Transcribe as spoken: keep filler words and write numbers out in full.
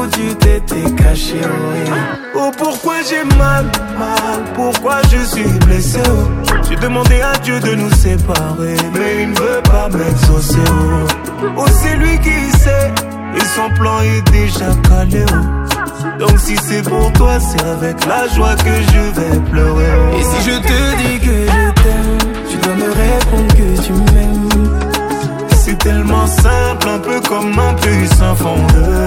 où tu t'étais caché, oh, oh, pourquoi j'ai mal, mal, pourquoi je suis blessé, oh. J'ai demandé à Dieu de nous séparer, mais il ne veut pas m'exaucer, oh. Oh, c'est lui qui sait, et son plan est déjà calé, oh. Donc si c'est pour toi, c'est avec la joie que je vais pleurer, oh. Et si je te dis que je t'aime, tu dois me répondre que tu m'aimes. C'est tellement simple, un peu comme un puissant fondeur.